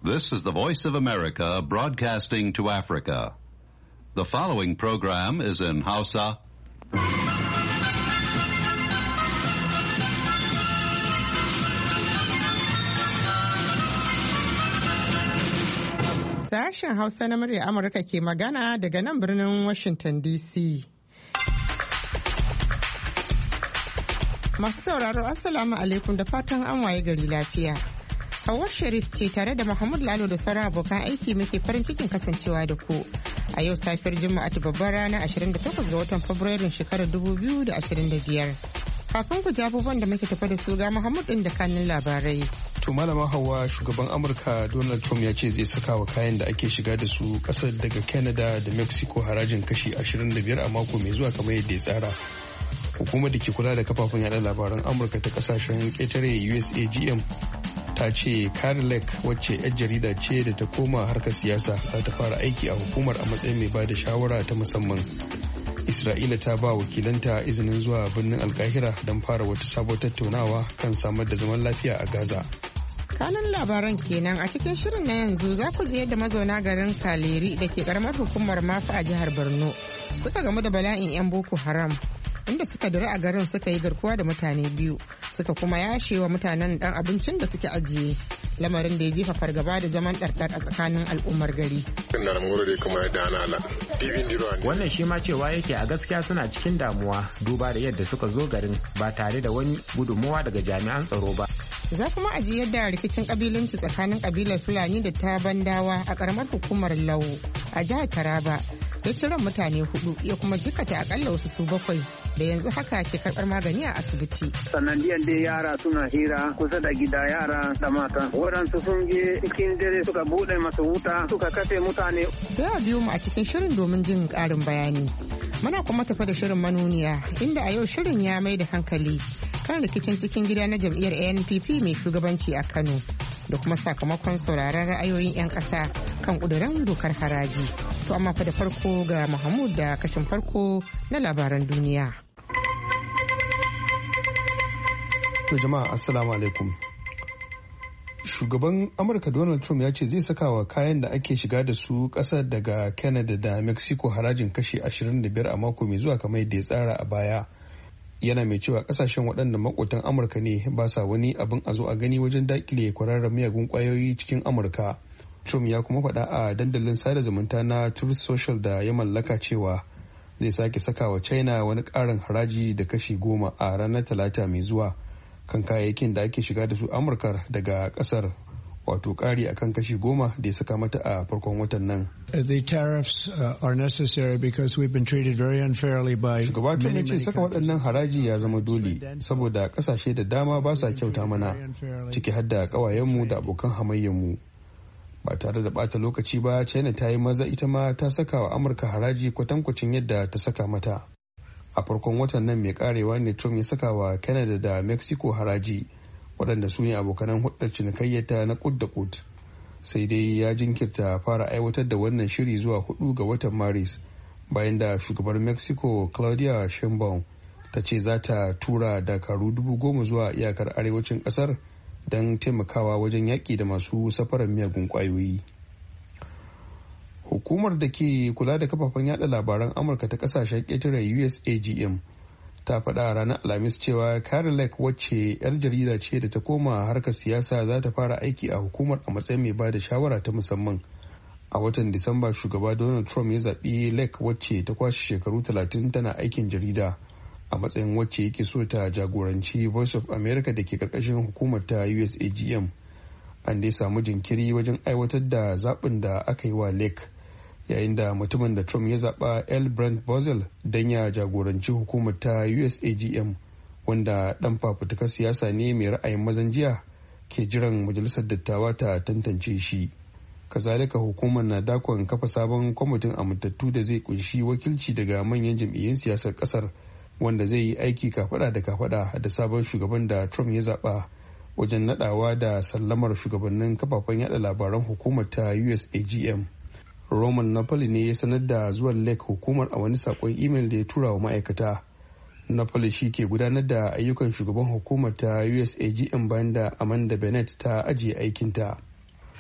This is the Voice of America broadcasting to Africa. The following program is in Hausa. Sashen Hausa na murya Amurka ke magana daga nan birnin Washington DC. Masu sauraro Assalamu alaikum da fatan an waye gari lafiya. Hawwa Sharif ce tare da Muhammad Lalo da sauran abokan aiki muke farin cikin kasancewa da ku. A yau safiyar Juma'a babbar rana 28 ga watan Fabrairun shekarar 2025. Kafin ku ji abubuwan da muke tafa da su ga Muhammad din da kanin labarai. To malama Hauwa, shugaban Amurka Donald Trump ya ce zai saka wa kayan da ake shiga da su kasar daga Canada da Mexico harajin kashi 25 a mako mai zuwa kamar yadda ya tsara. Hukumar da ke kula da kafafen yada labaran Amurka ta kasashen ƙetare USAGM ta ce Kari Lake wacce 'yar jarida ce da ta koma harkar siyasa za ta fara aiki a hukumar a matsayin mai ba da shawara ta musamman. Isra'ila ta ba wakilanta izinin zuwa birnin Alkahira don fara wata sabuwar tattaunawa kan samar da zaman lafiya a Gaza. Kanan labaran kenan a cikin shirin na yanzu za ku ji yadda mazauna garin Kaleri da ke karamar hukumar Mafa a jihar Borno suka gamu da bala'in 'yan Boko Haram inda suka dira a garin suka yi garkuwa da mutane biyu suka kuma yashe wa mutanen dan abincin da suke ajiye lamarin da ya jefa fargaba da zaman ɗarɗar a tsakanin al'ummar gari. Wannan shi ma cewa yake a gaskiya suna cikin damuwa duba da yadda suka zo garin ba tare da wani gudunmawa daga jami'an tsaro ba. Za kuma aji yadda rikicin kabilanci tsakanin kabilar Fulani da ta Bandawa a karamar hukumar Lau a jihar Taraba ya ci ran mutane 4 ya kuma jikata akalla wasu su 7 da yanzu haka ke karɓar magani a asibiti. Sanadiyan dai yara suna hira kusa da gida yara da mata. Waɗansu sun je cikin dare suka buɗe masu wuta suka kashe mutane. Sai a biyo mu a cikin shirin domin jin ƙarin bayani. Muna kuma tafa da shirin manuniya inda a yau shirin ya mai da hankali kan rikicin cikin gida na jam'iyyar ANPP mai shugabanci a Kano da kuma sakamakon sauraron ra'ayoyin 'yan ƙasa kan ƙudurin dokar haraji. To amma fa da farko ga Mahmud da kashin farko na labaran duniya. To jama'a assalamu alaikum. Shugaban Amurka Donald Trump ya ce zai saka wa kayan da ake shiga da su ƙasar daga Canada da Mexico harajin kashi 25 a mako mai zuwa kamar yadda ya tsara a baya. Yana mai cewa kasashen waɗanda makotan Amurka ne ba sa wani abin a zo a gani wajen dakile kwararren miyagun kwayoyi cikin Amurka. Trump ya kuma faɗa a dandalin sada zumunta na Truth Social da ya mallaka cewa zai sake saka wa China wani ƙarin haraji da kashi 10 a ranar Talata mai zuwa kan kayayyakin da ake shiga da su Amurka daga ƙasar, wato ƙari akan kashi 10 da ya saka mata a farkon watan nan. The tariffs are necessary because we've been treated very unfairly by Shugaba Trump ya ce saka waɗannan haraji ya zama dole saboda ƙasashe da dama ba sa kyauta mana, ciki har da ƙawayenmu da abokan hamayyarmu. Ba tare da ɓata lokaci ba, China ta yi maza ita ma ta saka wa Amurka haraji kwatankwacin yadda ta saka mata. A farkon watan nan mai karewa ne Trump ya saka wa Canada da Mexico haraji, waɗanda su ne abokanan hudar cinikayyata na kud da kud. Sai dai ya jinkirta fara aiwatar da wannan shiri zuwa 4 ga watan Maris bayan da shugabar Mexico Claudia Sheinbaum ta ce za ta tura dakaru 10,000 zuwa iyakar arewacin ƙasar don taimakawa wajen yaƙi da masu safarar miyagun ƙwayoyi. Hukumar da ke kula da kafafen yada labaran Amurka ta ƙasashen ƙetare USAGM ta faɗa a ranar Alhamis cewa Kari Lake wacce 'yar jarida ce da ta koma harkar siyasa za ta fara aiki a hukumar a matsayin mai ba da shawara ta musamman. A watan Disamba shugaba Donald Trump ya zaɓi Lake wacce ta kwashe shekaru 30 tana aikin jarida a matsayin wacce yake so ta jagoranci Voice of America da ke karkashin hukumar ta USAGM. An dai samu jinkiri wajen aiwatar da zaɓin da aka yi wa Lake, yayin da mutumin da Trump ya zaɓa L. Brent Bozell don ya jagoranci hukumar ta USAGM, wanda ɗan fafutukar siyasa ne mai ra'ayin mazan jiya, ke jiran majalisar dattawa ta tantance shi. Kazalika hukumar na dakon kafa sabon kwamitin amintattu da zai kunshi wakilci daga manyan jam'iyyun siyasar ƙasar, wanda zai yi aiki kafada da kafada da sabon shugaban da Trump ya zaɓa wajen nadawa da sallamar shugabannin kafafen yada labaran hukumar ta USAGM. Roman Napoli ne ya sanar da zuwan Lake hukumar a wani sakon imel da ya tura wa ma'aikata. Napoli shi ke gudanar da ayyukan shugaban hukumar ta USAGM bayan da Amanda Bennett ta ajiye aikinta.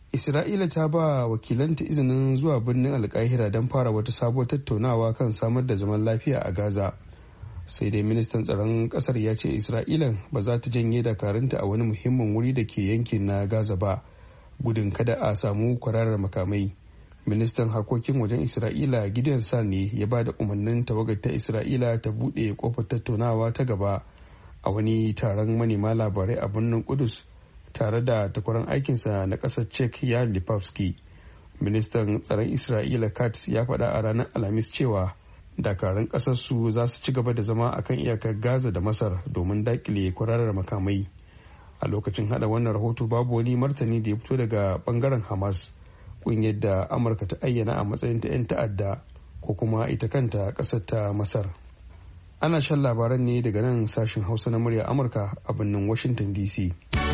Isra'ila ta ba wakilanta izinin zuwa birnin Alkahira don fara wata sabuwar tattaunawa kan samar da zaman lafiya a Gaza. Sai dai ministan tsaron kasar ya ce Isra'ilan ba za ta janye dakarunta a wani muhimmin wuri da ke yankin na Gaza ba, gudun kada a samu kwararar makamai. Ministan harkokin wajen Isra'ila Gideon Sa'ar ne ya ba da umarnin tawagar ta Isra'ila ta buɗe kofar tattaunawa ta gaba a wani taron manema labarai a birnin Kudus tare da takwaran aikinsa na ƙasar Czech Jan Lipavsky. Ministan tsaron Isra'ila Katz ya faɗa a ranar Alhamis cewa dakarun ƙasarsu za su ci gaba da zama a kan iyakar Gaza da Masar domin daƙile kwararar makamai. A lokacin haɗa wannan rahoto babu wani martani da ya fito daga ɓangaren Hamas, ƙungiyar da Amurka ta ayyana a matsayin ta 'yan ta'adda, ko kuma ita kanta ƙasar ta Masar. Ana shan labaran ne daga nan sashen Hausa na murya Amurka a birnin Washington DC.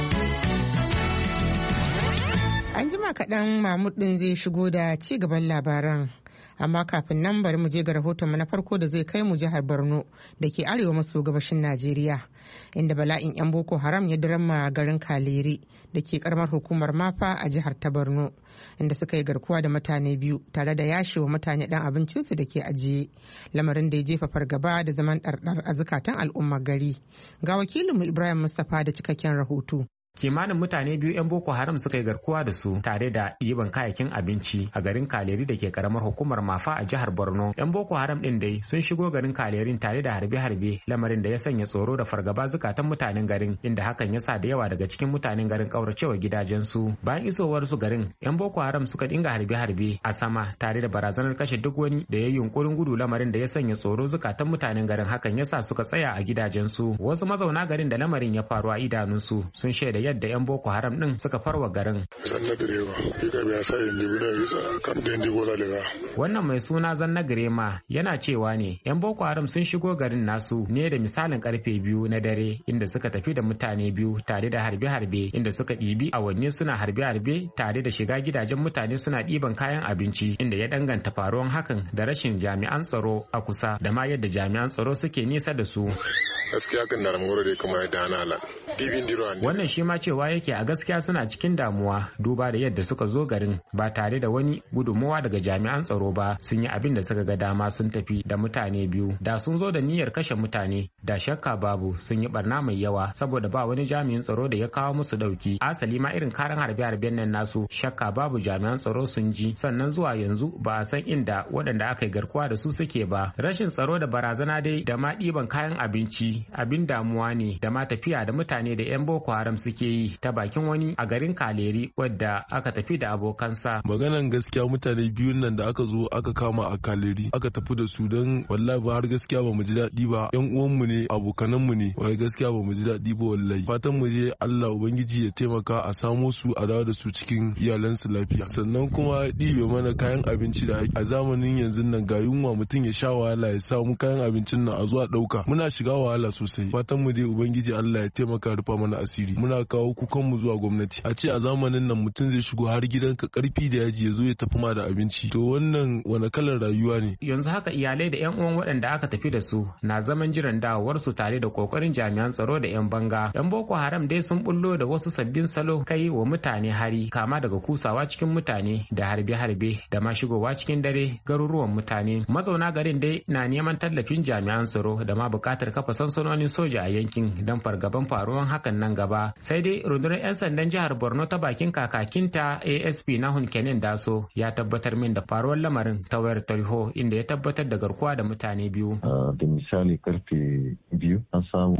An jima kaɗan Mahmud ɗin zai shigo da ci gaban labaran. Amma kafin nan bari mu je ga rahotonmu na farko da zai kai mu jihar Borno da ke arewa maso gabashin Najeriya, inda bala'in 'yan Boko Haram ya dirama garin Kaleri da ke karamar hukumar Mafa a jihar ta Borno, inda suka yi garkuwa da mutane biyu tare da yashewa mutane ɗan abincinsu da ke ajiye, lamarin da ya jefa fargaba da zaman ɗarɗar a zukatan al'ummar gari. Ga wakilinmu Ibrahim Mustapha da cikakken rahoto. Kimanin mutane biyu 'yan Boko Haram suka yi garkuwa da su tare da ɗiban kayayyakin abinci a garin Kaleri da ke karamar hukumar Mafa a jihar Borno. 'Yan Boko Haram ɗin dai sun shigo garin Kalerin tare da harbe-harbe, lamarin da ya sanya tsoro da fargaba zukatan mutanen garin, inda hakan ya sa da yawa daga cikin mutanen garin ƙauracewa gidajensu. Bayan isowar su garin, 'yan Boko Haram suka dinga harbe-harbe a sama tare da barazanar kashe duk wani da ya yi yunkurin gudu, lamarin da ya sanya tsoro zukatan mutanen garin, hakan ya sa suka tsaya a gidajensu. Wasu mazauna garin da lamarin ya faru a idanunsu sun shaida yadda 'yan Boko Haram din suka farwa garin. Wannan mai suna Zanna Girema yana cewa ne 'yan Boko Haram sun shigo garin nasu ne da misalin karfe 2 na dare, inda suka tafi da mutane biyu tare da harbe-harbe, inda suka ɗibi awanni suna harbe-harbe tare da shiga gidajen mutane suna ɗiban kayan abinci, inda ya danganta faruwan hakan da rashin jami'an tsaro a kusa da ma yadda jami'an tsaro suke nisa da su. Gaskiya kan na ramuro da kuma yadda ana ala. Wannan shi ma cewa yake a gaskiya suna cikin damuwa duba da yadda suka zo garin ba tare da wani gudunmawa daga jami'an tsaro ba, sun yi abin da suka ga dama sun tafi da mutane biyu. Da sun zo da niyyar kashe mutane da shakka babu sun yi barna mai yawa, saboda ba wani jami'in tsaro da ya kawo musu dauki. Asali ma irin karan harbe-harben nan nasu shakka babu jami'an tsaro sun ji, sannan zuwa yanzu ba a san inda waɗanda aka yi garkuwa da su suke ba. Rashin tsaro da barazana dai da ma ɗiban kayan abinci abin damuwa ne, da ma tafiya da mutane da 'yan Boko Haram suke yi ta bakin wani a garin Kaleri wadda aka tafi da abokansa. Maganan gaskiya mutane biyun nan da aka zo aka kama a Kaleri aka tafi da su, don wallahi ba har gaskiya ba mu ji daɗi ba. 'Yan uwanmu ne, abokananmu ne, wai gaskiya ba mu ji daɗi ba wallahi. Fatan mu je Allah ubangiji ya taimaka a samo su a dawo da su cikin iyalansu lafiya. Sannan kuma ɗibe mana kayan abinci da a zamanin yanzu nan ga yunwa, mutum ya sha wahala ya samu kayan abincin nan a zuwa ɗauka. Muna shiga wahala sosai. Fatan mu dai ubangiji Allah ya taimaka rufa mana asiri. Muna kawo kukan mu zuwa gwamnati. A ce a zamanin nan mutum zai shigo har gidanka karfi da yaji ya zo ya tafi ma da abinci. To wannan wani kalar rayuwa ne? Yanzu haka iyalai da 'yan uwan waɗanda aka tafi da su na zaman jiran dawowar su tare da kokarin jami'an tsaro da 'yan banga. 'Yan Boko Haram dai sun bullo da wasu sabbin salo kai wa mutane hari, kama daga kusawa cikin mutane da harbe-harbe da ma shigowa cikin dare garuruwan mutane. Mazauna garin dai na neman tallafin jami'an tsaro da ma buƙatar kafa sansanonin soja a yankin don fargaban faruwan hakan nan gaba. Sai dai rundunar 'yan sandan jihar Borno ta bakin kakakinta ASP Nahun Kenan Daso ya tabbatar min da faruwar lamarin ta wayar tarho, inda ya tabbatar da garkuwa da mutane biyu. Da misali karfe 2 an samu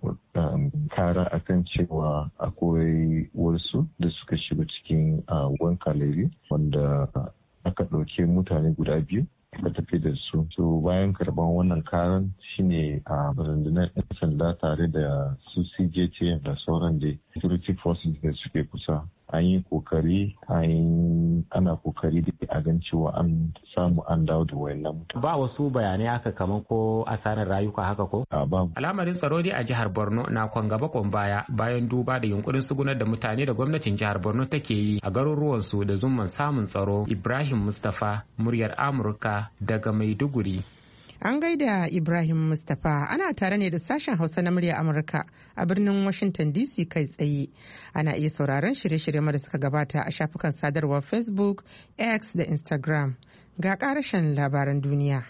kara akan cewa akwai wasu da suka shiga cikin Kaleri wanda aka ɗauke mutane guda biyu ka tafi da su. So bayan karban wannan karan shine a rundunar 'yan sanda tare da su CJT da sauran da security forces da suke kusa an yi kokari ana kokari da a gan cewa an samu an dawo da wayannan mutane. Ba wasu bayanai haka kamar ko asarar rayuka haka ko? Ba. Al'amarin tsaro dai a jihar Borno na kwan gaba kwan baya bayan duba da yunkurin sugunar da mutane da gwamnatin jihar Borno take yi a garuruwan su da zumman samun tsaro. Ibrahim Mustapha, muryar Amurka daga Maiduguri. An gaida Ibrahim Mustapha. Ana tare ne da sashen Hausa na murya Amurka a birnin Washington DC kai tsaye. Ana iya sauraron shirye-shirye da suka gabata a shafukan sadarwar Facebook, X da Instagram. Ga karashen labaran duniya.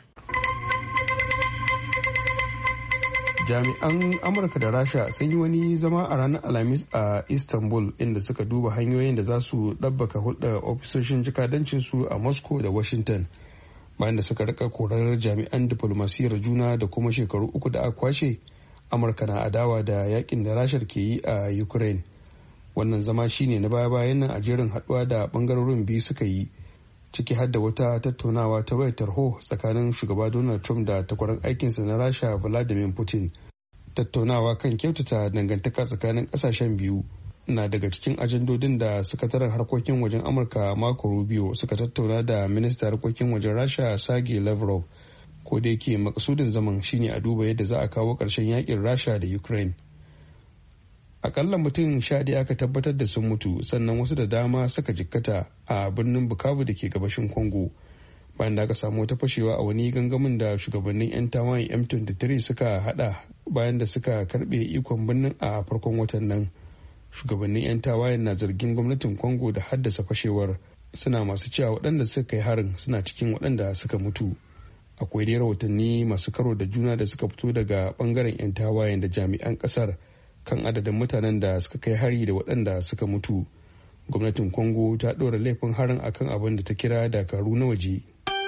Jami'an Amurka da Rasha sun yi wani zama a ranar Alhamis a Istanbul inda suka duba hanyoyin da za su ɗabbaka hulɗar ofisoshin jikadancinsu a Moscow da Washington. Bayan da suka rika korar jami'an diflomasiyyar juna da kuma shekaru 3 da aka kwashe, Amurka na adawa da yakin da Rashar ke yi a Ukraine. Wannan zama shine na baya-bayan nan a jerin haduwa da bangarorin biyu suka yi, ciki har da wata tattaunawa ta wayar tarho tsakanin shugaba Donald Trump da takwaran aikinsa na Rasha Vladimir Putin. Tattaunawa kan kyautata dangantaka tsakanin kasashen biyu na daga cikin ajandodin da sakataren harkokin wajen Amurka Marco Rubio suka tattauna da ministan harkokin wajen Rasha Sergei Lavrov, ko da yake makasudin zaman shine a duba yadda za a kawo ƙarshen yakin Rasha da Ukraine. Akalla mutum 11 aka tabbatar da sun mutu, sannan wasu da dama suka jikkata a birnin Bukavu da ke gabashin Congo bayan da aka samu wata fashewa a wani gangamin da shugabannin 'yan tawayen M23 suka hada bayan da suka karbe ikon birnin a farkon watan nan. Shugabannin 'yan tawayen na zargin gwamnatin Congo da haddasa fashewar, suna masu cewa waɗanda suka kai harin suna cikin waɗanda suka mutu. Akwai dai rahotanni masu karo da juna da suka fito daga bangaren 'yan tawayen da jami'an ƙasar kan adadin mutanen da suka kai hari da waɗanda suka mutu. Gwamnatin Congo ta ɗora laifin harin akan abin da ta kira dakaru na waje.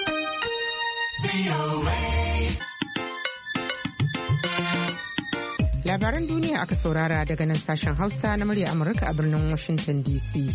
Labaran duniya aka saurara daga nan sashen Hausa na murya Amurka a birnin Washington DC.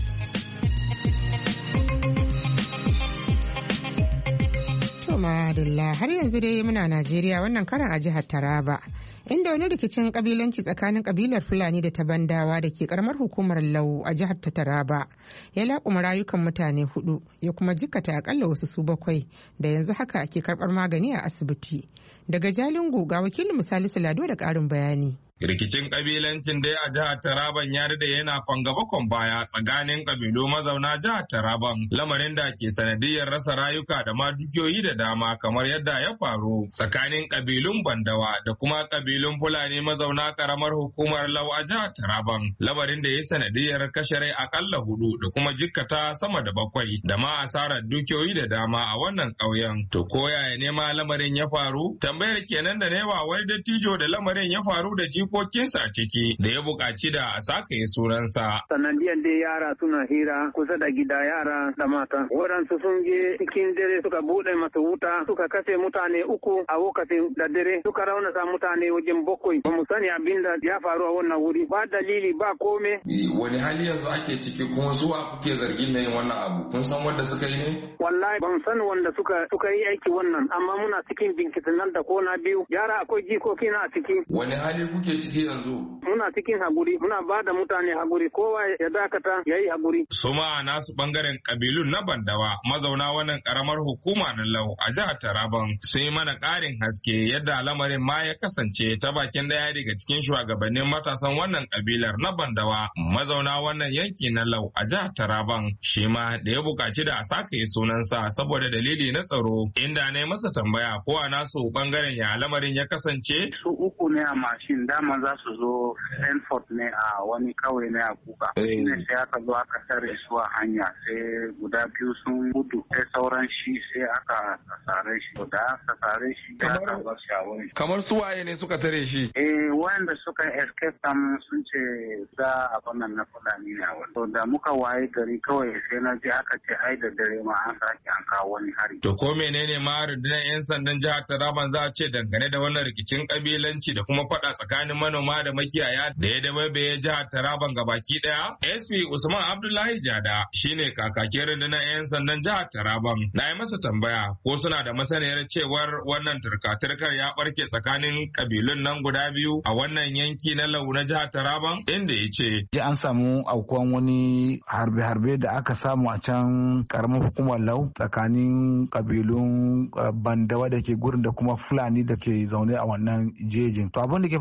Madalla, har yanzu dai muna Najeriya, wannan karan a jihar Taraba, inda wani rikicin kabilanci tsakanin kabilar Fulani da ta Bandawa da ke karamar hukumar Lau a jihar ta Taraba ya laƙuma rayukan mutane 4 ya kuma jikkata akalla wasu su 7 da yanzu haka ke karɓar magani a asibiti. Daga Jalingo ga wakilin Salisu Lado da ƙarin bayani. Rikicin kabilancin dai a jihar Taraban ya da yana kwangaba baya tsakanin kabilu mazauna jihar Taraban, lamarin da ke sanadiyar rasa rayuka da ma dukiyoyi da dama kamar yadda ya faru tsakanin kabilun Bandawa da kuma kabilun Fulani mazauna karamar hukumar Lau a jihar Taraban, lamarin da ya sanadiyar kashe rai akalla 4 da kuma jikkata sama da 7 da ma asarar dukiyoyi da dama a wannan ƙauyen. To koyaya ne ma lamarin ya faru? Tambayar kenan da newa wani dattijo da lamarin ya faru da jikokinsa a ciki da ya buƙaci da a sakaye sunansa. Sanadiyan dai yara suna hira kusa da gida, yara da mata. Waɗansu sun je cikin dare suka buɗe masa wuta, suka kashe mutane 3 a lokacin da dare, suka raunata mutane wajen 7. Ba mu sani abin da ya faru a wannan wuri, ba dalili ba kome. Wani hali yanzu ake ciki kuma zuwa kuke zargin na yin wannan abu? Kun san wanda suka yi ne? Wallahi ban san wanda suka yi aiki wannan, amma muna cikin binkitin nan da kona 2. Yara akwai jikoki na a ciki. Wani hali kuke ciki yanzu? Muna cikin haguri, muna ba da mutane haguri, kowa ya dakata ya yi haguri. Suma a nasu bangaren kabilun na Bandawa mazauna wannan karamar hukuma na Lau a jihar Taraban sun yi mana ƙarin haske yadda lamarin ma ya kasance ta bakin daya daga cikin shugabannin matasan wannan kabilar na Bandawa mazauna wannan yanki na Lau a jihar Taraban, shi ma da ya buƙaci da a sakaye sunansa saboda dalili na tsaro, inda ne masa tambaya ko a nasu bangaren ya lamarin ya kasance. Su 3 ne a mashin, dama za su zo Stanford ne a wani kawai ne a Kuka. Shine sai aka zo aka tare su a hanya, sai guda 2 sun gudu, sai sauran shi sai aka sare shi. Da aka sare shi ya aka bar shi a wani. Kamar su waye ne suka tare shi? Wanda suka escape sun ce za a bannan na Fulani ne a wani. To da muka waye gari kawai sai na je aka ce ai da dare ma an sake an kawo wani hari. To ko menene ma rundunar 'yan sandan jihar Taraban za a ce dangane da wannan rikicin kabilanci da kuma faɗa tsakanin manoma da makiyaya da ya dabaibaye jihar Taraban gabaki daya? SP Usman Abdullahi Jada shine kakakin rundunar 'yan sandan jihar Taraban. Na yi masa tambaya ko suna da masaniyar cewar wannan turka-turkar ya barke tsakanin kabilun nan guda biyu a wannan yanki na Lau na jihar Taraban, inda ya ce. An samu aukuwan wani harbe-harbe da aka samu a can karamar hukumar Lau tsakanin kabilun Bandawa da ke gurin da kuma Fulani da ke zaune a wannan jejin. To abin da ke faru a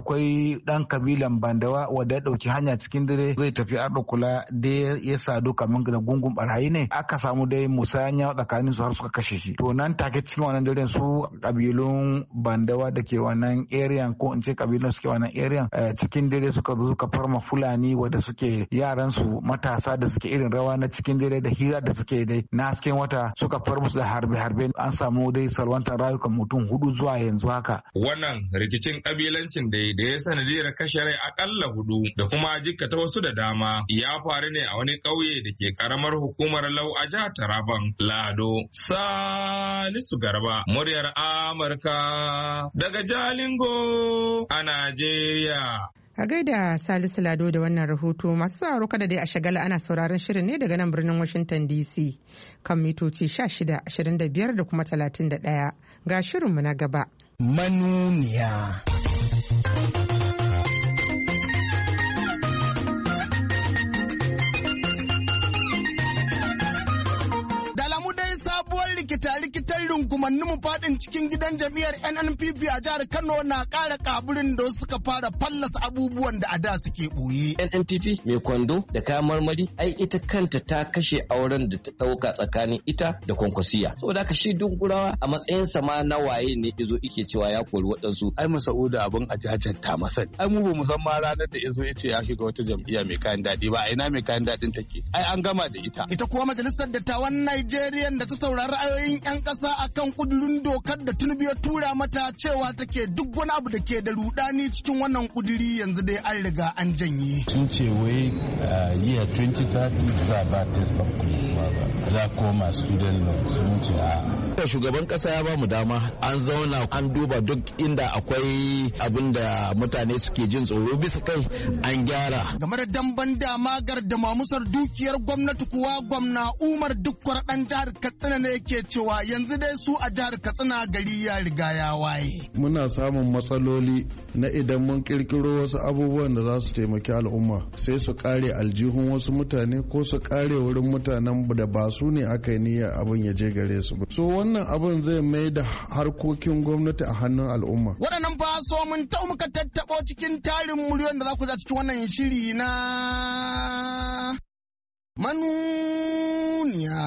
akwai dan kabilan Bandawa wanda ya dauki hanya cikin dare zai tafi Ardo Kula da ya sadu kamin da gungun barayi ne aka samu dai musanya tsakanin su har suka kashe shi. To nan take cikin wannan daren su kabilun Bandawa da ke wannan area ko in ce kabilun suke wannan area cikin dare suka zo suka farma Fulani wanda suke yaran su matasa da suke irin rawa na cikin dare da hira da suke dai na hasken wata suka far musu da harbe-harbe an samu dai salwantar rayukan mutum 4 zuwa yanzu haka. Wannan rikicin kabilancin da ya sanadiyar kashe rai akalla 4 da kuma jikkata wasu da dama ya faru ne a wani ƙauye da ke karamar hukumar Lau a jihar Taraban. Lado Salisu Garba, muryar Amurka daga Jalingo a Najeriya. A gaida Salisu Lado da wannan rahoto masu sauraro kada dai a shagala ana sauraron shirin ne daga nan birnin Washington DC kan mitoci 16, 25 da kuma 31 ga shirinmu na gaba. Manuniya. Rikita-rikitar rungumannin faɗin cikin gidan jam'iyyar NNPP a jihar Kano na ƙara kaburin da suka fara fallasa abubuwan da a da suke ɓoye. NNPP mai kwando da kayan marmari ai ita kanta ta kashe auren da ta ɗauka tsakanin ita da Kwankwasiya. Saboda haka shi Dungurawa a matsayinsa ma na waye ne izo ike cewa ya kori waɗansu. Ai Masa'udu abin a jajanta masa. Ai mu ba mu san ma ranar da izo ya ce ya shiga wata jam'iyya mai kayan daɗi ba. A ina mai kayan daɗin take? Ai an gama da ita. Ita kuwa majalisar dattawan Najeriya da ta saurari ra'ayoyin 'yan ƙasa akan kudurin dokar da Tinubu ya tura mata cewa take duk wani abu da ke da rudani cikin wannan kuduri yanzu dai an riga an janye. Sun ce wai year 2030 za ba ta za koma student loan sun ce a. Shugaban kasa ya ba mu dama an zauna an duba duk inda akwai abin da mutane suke jin tsoro bisa kai an gyara. Game da damban damagar da mamusar dukiyar gwamnati kuwa gwamna Umar Dukkwar dan jihar Katsina ne yake cewa yanzu dai su a jihar Katsina gari ya riga ya waye. Muna samun matsaloli na idan mun kirkiro wasu abubuwan da za su taimaki al'umma sai su kare aljihun wasu mutane ko su kare wurin mutanen da ba su ne aka yi niyyar abin ya je gare su ba. So wannan abin zai mai da harkokin gwamnati a hannun al'umma. Waɗannan ba so mun tau muka tattaɓo cikin tarin miliyon da za ku za cikin wannan shiri na manuniya.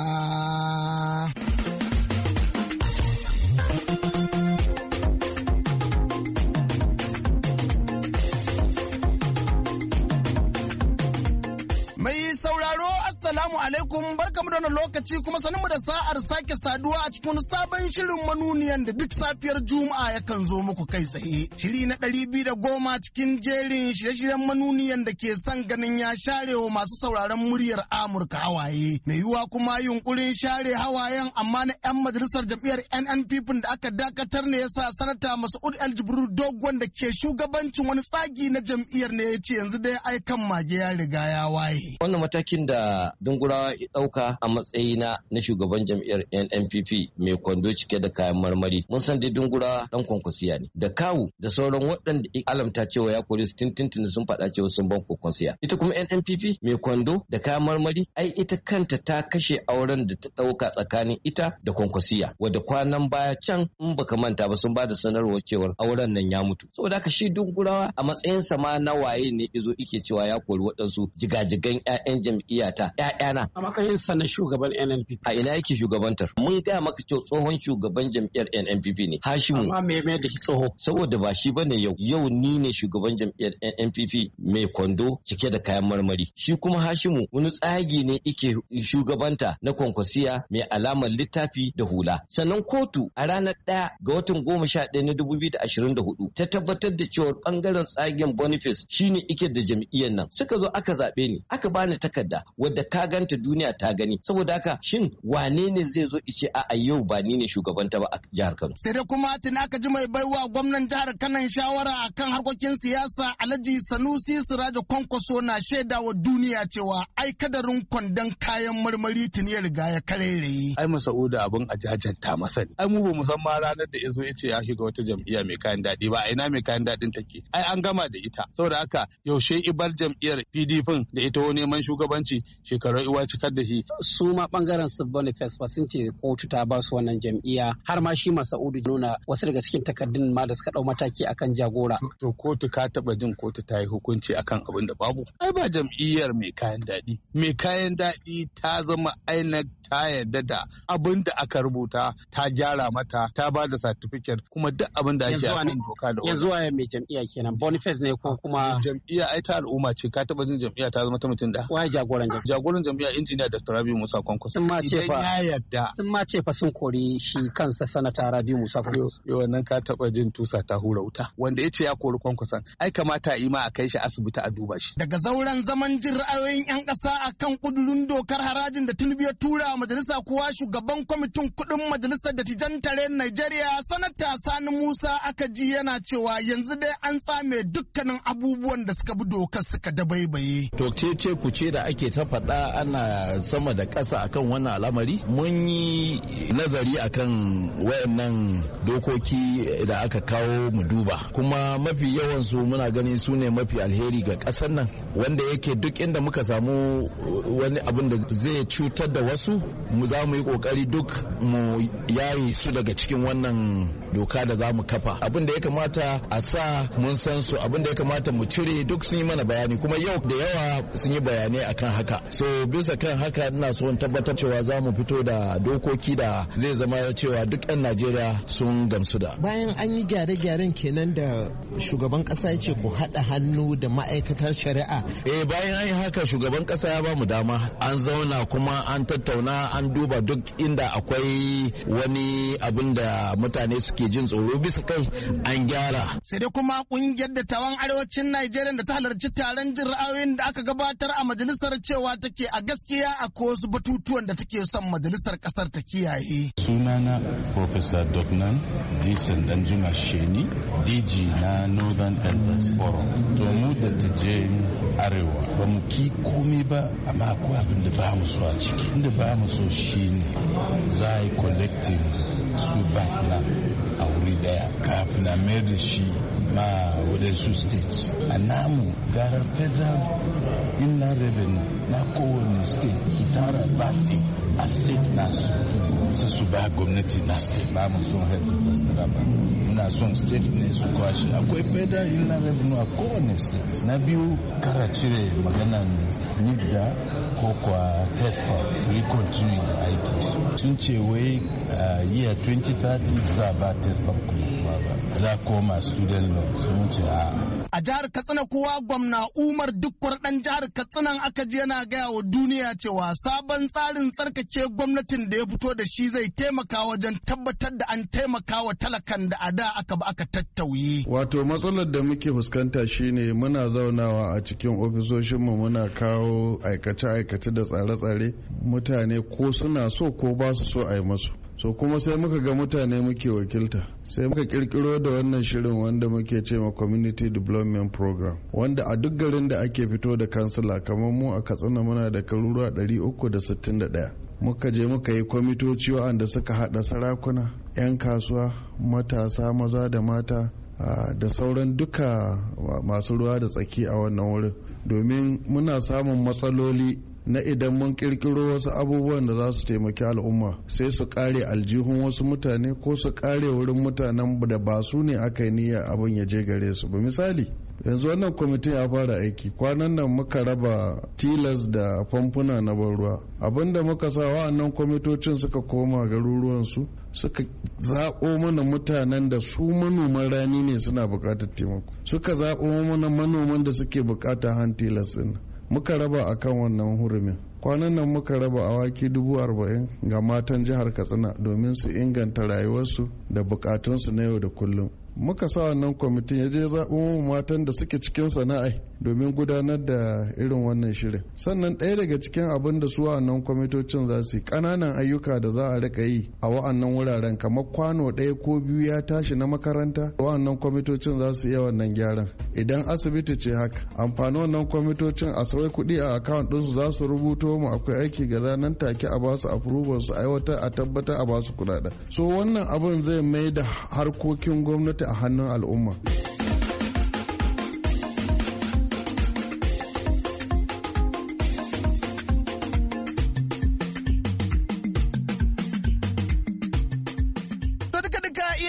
Assalamu alaikum barkamu da wannan lokaci kuma sanin mu da sa'ar sake saduwa a cikin sabon shirin manuniyan da duk safiyar Juma'a yakan zo muku kai tsaye. Shiri na 210 cikin jerin shirye-shiryen manuniyan da ke son ganin ya share wa masu sauraron muryar Amurka hawaye. Mai yiwuwa kuma yunkurin share hawayen amma na 'yan majalisar jam'iyyar NNPP da aka dakatar ne yasa sanata Mas'ud El Jibril Dogon da ke shugabancin wani tsagi na jam'iyyar ne ya ce yanzu dai aikan mage ya riga ya waye. Wannan matakin da Dungurawa ya ɗauka a matsayina na shugaban jam'iyyar NNPP mai kwando cike da kayan marmari. Mun san dai Dungurawa dan Kwankwasiya ne. Da kawu da sauran waɗanda alamta cewa ya kori su tintin sun faɗa cewa sun ban Kwankwasiya. Ita kuma NNPP mai kwando da kayan marmari ai ita kanta ta kashe auren da ta ɗauka tsakanin ita da Kwankwasiya. Wadda kwanan baya can in baka manta ba sun ba da sanarwar cewar auren nan ya mutu. Saboda haka shi Dungurawa a matsayinsa ma na waye ne izo ike cewa ya kori waɗansu jigajigan 'ya'yan jam'iyyata. ‘Ya'yana. A matsayinsa na shugaban NNPP. A ina yake shugabantar? Mun gaya maka cewa tsohon shugaban jam'iyyar NNPP ne. Hashimu. Amma me da shi tsoho? Saboda ba shi bane yau. Yau ni ne shugaban jam'iyyar NNPP mai kwando cike da kayan marmari. Shi kuma Hashimu wani tsagi ne yake shugabanta na Kwankwasiya mai alamar littafi da hula. Sannan kotu a ranar 1 ga watan 11 na 2024 ta tabbatar da cewa bangaren tsagen Boniface shine ike da jam'iyyar nan. Suka zo aka zaɓe ni. Aka bani takarda wadda ka ganta duniya ta gani. Saboda haka shin wane ne zai zo ice a yau ba ni ne shugabanta ba a jihar Kano. Sai dai kuma tuna ka ji mai baiwa gwamnan jihar Kano shawara akan harkokin siyasa Alhaji Sanusi Siraja Kwankwaso na shaida wa duniya cewa ai kadarin kwandon kayan marmari tuni ya riga ya karere. Ai Masa'udu abin a jajanta masa ne. Ai mu ba mu san ma ranar da yazo ya ce ya shiga wata jam'iyya mai kayan daɗi ba. A ina mai kayan daɗin take? Ai an gama da ita. Saboda haka yaushe ibar jam'iyyar PDP da ita neman shugabanci shekaru iwa cikar da shi. Su ma bangaren su Boniface ba sun ce kotu ta ba su wannan jam'iyya har ma shi Masa'udu nuna wasu daga cikin takardun ma da suka dau mataki akan jagora. To kotu ka taba jin kotu ta yi hukunci akan abin da babu. Ai ba jam'iyyar mai kayan daɗi. Mai kayan daɗi ta zama INEC ta yarda da abin da aka rubuta ta gyara mata ta ba da certificate kuma duk abin da ake akan doka da yanzu waye mai jam'iyya kenan Boniface ne ko kuma jam'iyya ai ta al'umma ce ka taba jin jam'iyya ta zama ta mutum da waye jagoran jam'iyya injiniya Dr. Rabi Musa Kwankwaso sun ma ce fa ya yarda sun ma ce fa sun kori shi kansa sanata Rabi Musa Kwankwaso wannan ka taba jin tusa ta hura wuta wanda yace ya kori Kwankwason ai kamata yi ma a kai shi asibiti a duba shi daga zauren zaman jin ra'ayoyin yan ƙasa akan kudurin dokar harajin da Tinubu ya tura majalisa kuwa shugaban kwamitin kudin majalisar dattijan tarayyar Najeriya sanata Sani Musa aka ji yana cewa yanzu dai an tsame dukkanin abubuwan da suka bi dokar suka dabaibaye. To ce ku ce da ake ta faɗa ana sama da ƙasa akan wannan al'amari mun yi nazari akan wayannan dokoki da aka kawo mu duba kuma mafi yawan su muna gani su ne mafi alheri ga ƙasar nan wanda yake duk inda muka samu wani abin da zai cutar da wasu mu za mu yi kokari duk mu yaye su daga cikin wannan doka da za mu kafa abin da ya kamata a sa mun san su abin da ya kamata mu cire duk sun yi mana bayani kuma yau da yawa sun yi bayanai akan haka so bisa kan haka ina so in tabbatar cewa za mu fito da dokoki da zai zama cewa duk 'yan Najeriya sun gamsu da bayan an yi gyare-gyaren kenan da shugaban kasa ya ce ku haɗa hannu da ma'aikatar shari'a bayan an yi haka shugaban kasa ya ba mu dama an zauna kuma an tattauna an duba duk inda akwai wani abin da mutane suke jin tsoro bisa kai an gyara. Sai dai kuma kungiyar dattawan arewacin Najeriya da ta halarci taron jin ra'ayoyin da aka gabatar a majalisar cewa take a gaskiya akwai wasu batutuwan da take son majalisar kasar ta kiyaye. Sunana Professor Dognan Disan Danjuma Sheni, DG na Northern Elders Forum. To mu da tije arewa ba mu ki komai ba amma akwai abin da ba mu so a ciki. Inda ba mu so shi ne za a yi collecting su back na a wuri daya kafin a mayar da shi ma wadansu states a namu gara federal inland revenue na kowane state su tara bati a state nasu su ba gwamnati na state ba mu son headquarters da ba muna son state ne su kwashe akwai federal inland revenue a kowane state na biyu kara cire maganan nigda ko kwa tefa yi continue da aiki sun ce wai year 2030 za ba tefa kuma ba za koma student loan sun ce a jihar Katsina kuwa gwamna Umar Dukkur dan jihar Katsina aka je yana gaya wa duniya cewa sabon tsarin tsarkake gwamnatin da ya fito da shi zai taimaka wajen tabbatar da an taimaka wa talakan da a da aka ba aka tattauye. Wato matsalar da muke fuskanta shine muna zaunawa a cikin ofisoshinmu muna kawo aikace-aikace da tsare-tsare mutane ko suna so ko ba su so a yi masu. So kuma sai muka ga mutane muke wakilta sai muka kirkiro da wannan shirin wanda muke ce ma community development program wanda a duk garin da ake fito da kansila kamar mu a Katsina muna da garuruwa 361 muka je muka yi kwamitoci wanda suka hada sarakuna 'yan kasuwa matasa maza da mata da sauran duka masu ruwa da tsaki a wannan wurin domin muna samun matsaloli na idan mun kirkiro wasu abubuwan da za su taimaki al'umma sai su kare aljihun wasu mutane ko su kare wurin mutanen da ba su ne aka yi niyyar abin ya je gare su ba misali yanzu wannan kwamitin ya fara aiki kwanan nan muka raba tilas da famfuna na ban ruwa abinda muka sa wa'annan kwamitocin suka koma garuruwansu suka zaɓo mana mutanen da su manoman rani ne suna buƙatar taimako suka zaɓo mana manoman da suke buƙatar han tilas ɗin muka raba akan wannan hurumin kwanan nan muka raba awaki 40,000 ga matan jihar Katsina domin su inganta rayuwarsu da bukatunsu na yau da kullum muka sa wannan kwamitin ya je zaɓo matan da suke cikin sana'a domin gudanar da irin wannan shirin sannan ɗaya daga cikin abin da su wa'annan kwamitocin za su yi ƙananan ayyuka da za a rika yi a wa'annan wuraren kamar kwano ɗaya ko biyu ya tashi na makaranta wa'annan kwamitocin za su iya wannan gyaran idan asibiti ce haka amfanin wannan kwamitocin a sauya kuɗi a akawun ɗinsu za su rubuto mu akwai aiki ga nan take a basu approval su aiwatar a tabbatar a basu kuɗaɗen so wannan abin zai mai da harkokin gwamnati a hannun al'umma.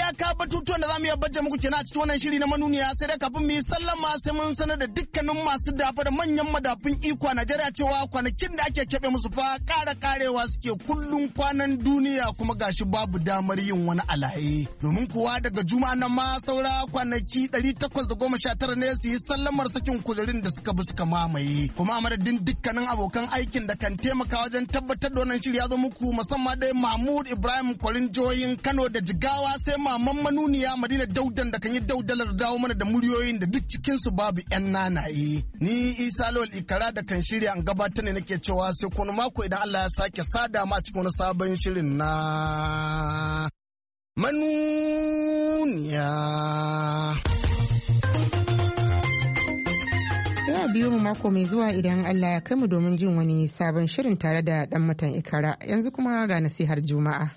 iyaka batutuwan da zamu iya bajje muku kenan a cikin wannan shiri na manuniya, sai dai kafin mu yi sallama sai mun sanar da dukkanin masu dafa da manyan madafun iko a Najeriya cewa kwanakin da ake keɓe musu fa karewa suke kullum kwanan duniya, kuma gashi babu damar yin wani alaye. Domin kuwa daga juma'a nan ma saura kwanaki 819 ne su yi sallamar sakin kujerin da suka bi suka mamaye. Kuma a madadin dukkanin abokan aikin da kan taimaka wajen tabbatar da wannan shiri ya zo muku, musamman dai Mahmud Ibrahim Kwalin jihohin Kano da Jigawa, sai maman manuniya Madina Daudan da kan yi daudalar dawo mana da muryoyin da duk cikinsu babu 'yan nanaye. Ni Isa Lawal Ikara da kan shirya an gabatar ne nake cewa sai kuma mako idan Allah ya sake sada ma cikin wani sabon shirin na manuniya. Sai a biyo mu mako mai zuwa idan Allah ya kai mu domin jin wani sabon shirin tare da dan matan Ikara. Yanzu kuma ga nasihar Juma'a.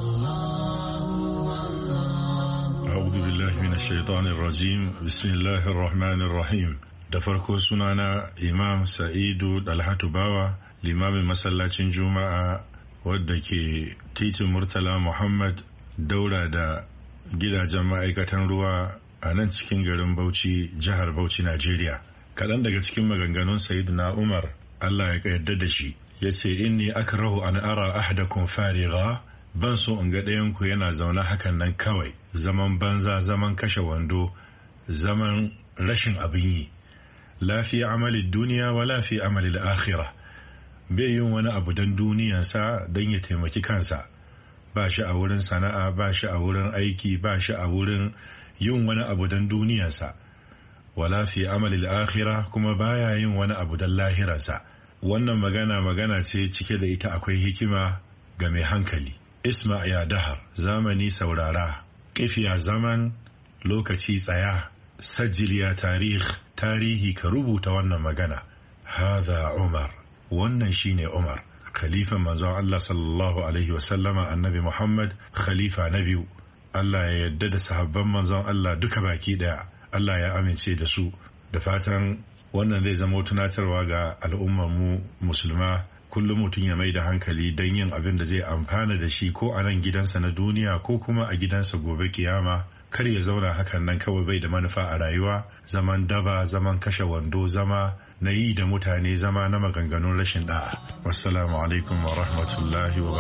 أعوذ بالله من الشيطان الرجيم بسم الله الرحمن الرحيم. da farko sunana Imam Sa'idu Dalhatu Bawa, limamin masallacin Juma'a wadda ke titin Murtala Muhammad daura da gidajen ma'aikatan ruwa a nan cikin garin Bauchi, jihar Bauchi, Najeriya. Kaɗan daga cikin maganganun Sayyidina Umar, Allah ya yarda da shi, ya ce inni akrahu an ara ahadakum farigha, ban so in ga ɗayanku yana zaune hakan nan kawai, zaman banza, zaman kashe wando, zaman rashin abin yi. La fi amalin duniya wa la fi amalin akhira, bai yin wani abu don duniyansa don ya taimaki kansa, ba shi a wurin sana'a, ba shi a wurin aiki, ba shi a wurin yin wani abu don duniyansa, wala fi amalin akhira, kuma baya yin wani abu don lahirarsa. Wannan magana ce cike da ita akwai hikima ga mai hankali. Isma ya dahar, zamani saurara, ƙifiya zaman, lokaci tsaya, sajil ya tarihi ka rubuta wannan magana. Hadha Umar, wannan shine Umar, khalifan manzon Allah sallallahu alaihi wasallama, annabi Muhammad, khalifa na biyu. Allah ya yadda da sahabban manzon Allah duka baki daya, Allah ya amince da su. Da fatan wannan zai zama tunatarwa ga al'ummar mu musulma, kullum mutum ya mai da hankali don yin abin da zai amfana da shi ko a nan gidansa na duniya ko kuma a gidansa gobe kiyama. Kar ya zauna hakan nan kawai bai da manufa a rayuwa, zaman daba, zaman kashe wando, zama na yi da mutane, zama na maganganun rashin da'a. Wassalamu alaikum wa rahmatullahi wa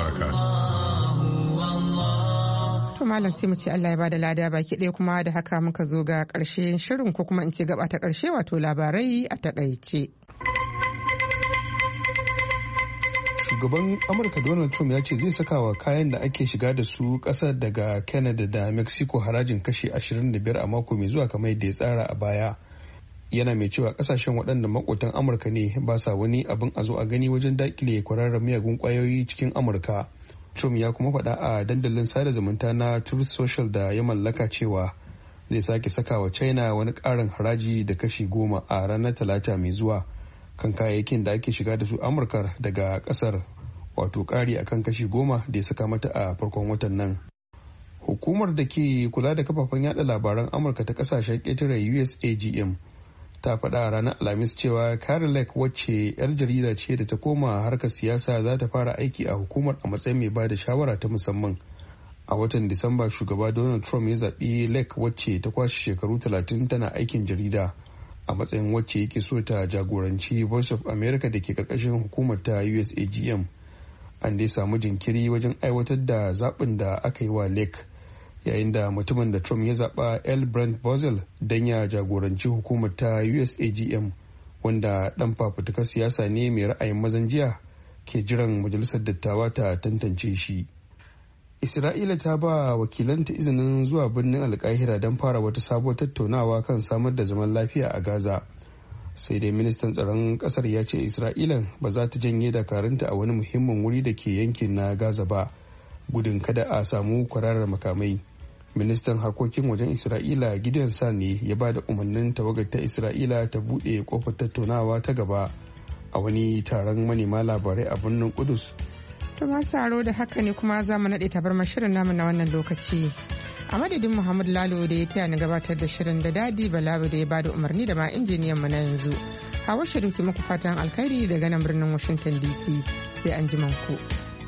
barakatuh. To malam sai mu ce Allah ya bada lada baki ɗaya, kuma da haka muka zo ga ƙarshen shirin, ko kuma in ce gaba ta ƙarshe, wato labarai a takaice. Shugaban Amurka Donald Trump ya ce zai saka wa kayan da ake shiga da su ƙasar daga Canada da Mexico harajin kashi 25 a mako mai zuwa, kamar yadda ya tsara a baya. Yana mai cewa kasashen waɗanda makotan Amurka ne ba sa wani abin a zo a gani wajen dakile kwararren miyagun kwayoyi cikin Amurka. Trump ya kuma faɗa a dandalin sada zumunta na Truth Social da ya mallaka cewa zai sake saka wa China wani ƙarin haraji da kashi 10 a ranar Talata mai zuwa kan kayayyakin da ake shiga da su Amurka daga kasar, wato ƙari akan kashi 10 da ya saka mata a farkon watan nan. Hukumar da ke kula da kafafen yada labaran Amurka ta kasashen ƙetare USAGM ta faɗa a ranar Alhamis cewa Kari Lake, wacce 'yar jarida ce da ta koma harkar siyasa, za ta fara aiki a hukumar a matsayin mai ba da shawara ta musamman. A watan Disamba, shugaba Donald Trump ya zaɓi Lake, wacce ta kwashe shekaru 30 tana aikin jarida, a matsayin wacce yake so ta jagoranci Voice of America da ke karkashin hukumar ta USAGM. An dai samu jinkiri wajen aiwatar da zaɓin da aka yi wa Lake, yayin da mutumin da Trump ya zaɓa L. Brent Bozell don ya jagoranci hukumar ta USAGM, wanda ɗan fafutukar siyasa ne mai ra'ayin mazan jiya, ke jiran majalisar dattawa ta tantance shi. Isra'ila ta ba wakilanta izinin zuwa birnin Alkahira don fara wata sabuwar tattaunawa kan samar da zaman lafiya a Gaza. Sai dai ministan tsaron kasar ya ce Isra'ilan ba za ta janye dakarunta a wani muhimmin wuri da ke yankin na Gaza ba, gudun kada a samu kwararar makamai. Ministan harkokin wajen Isra'ila Gideon Sane ya ba da umarnin tawagar ta Isra'ila ta buɗe kofar tattaunawa ta gaba a wani taron manema labarai a birnin Kudus. To masu aro da haka ne kuma za mu naɗe tabarmar shirin namu na wannan lokaci. A madadin Muhammad Lalo da ya taya ni gabatar da shirin, da Dadi Balabu da ya ba da umarni, da ma injiniyan mu na yanzu. Hawa Sharif muku fatan alkhairi daga nan birnin Washington DC. Sai an ji ku.